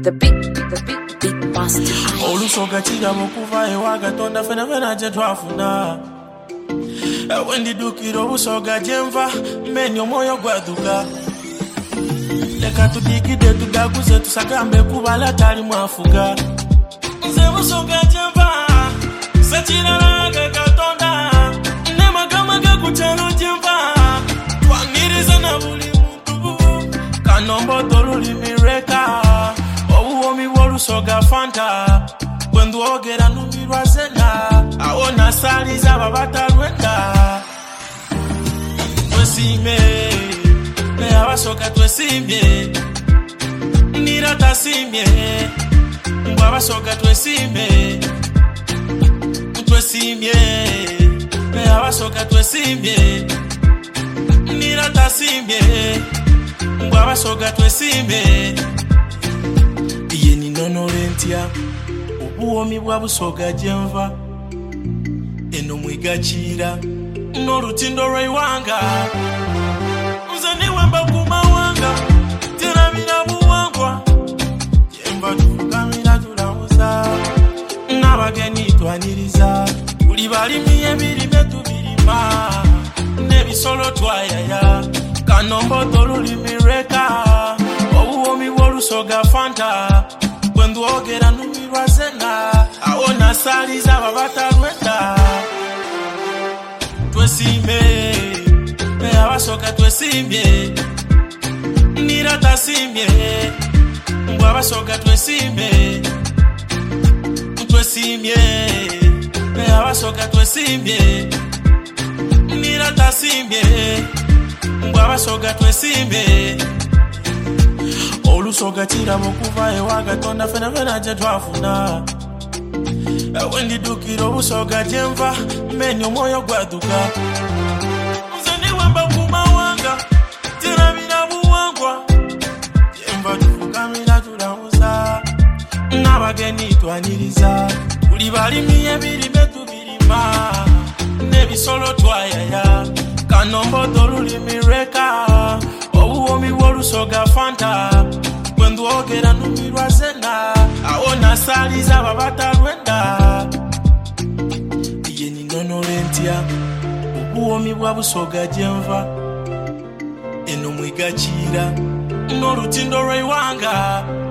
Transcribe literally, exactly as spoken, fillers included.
the big, the big, big master. Olusoga chira bokuva ewaga tonda fena fena je twafuna. Wendi dukiro busoga jemva menyo moyo gwaduka. Leka tudigide tudaguze tusagambe kubala tali mwafuga. Nze busoga jemva sachira laga katonda. Nema gama gakutano jemva twangiriza na buli muntu. Kanombo toruli mireka owomi wolusoga fanta. When ogera numirwa zena awona saliza babatalwenda. Twesime me abasoka twesimye nirata simye mbwa abasoka twesimye twesimye me abasoka twesimye nirata simye mbwa abasoka twesimye yeni nonolentia ubuomi bwa busoga jemva eno mwigachira n'olutindo lw'iwanga nze niwemba kumawanga terabira buwangwa jemva tufukamira tulamuza n'abagenyi twaniriza tuli balimi ebirime tubirima n'ebisolo twayaya kanombo tolulimi reka obuwomi bw'olusoga fanta when ogera numirwa zena awona saliza babatalwenda. Twesime me abasoka twesimye nirata simye mbwa abasoka twesimye twesimye me abasoka twesimye nirata simye mbwa abasoka twesimye. Olusoga chira bokuva ewaga tonda fena fena je twafuna. Wendi dukiro busoga jemva menyo moyo gwaduka. Nze niwemba kumawanga terabira buwangwa jemva tufukamira tulamuza n'abagenyi twaniriza tuli balimi ebirime tubirima n'ebisolo twayaya kanombo tolulimi reka obuwomi bw'olusoga fanta when ogera numirwa zena awona saliza babatalwenda. Yeni nonolentia ubuomi bwa busoga jemva eno mwigachira n'olutindo lw'iwanga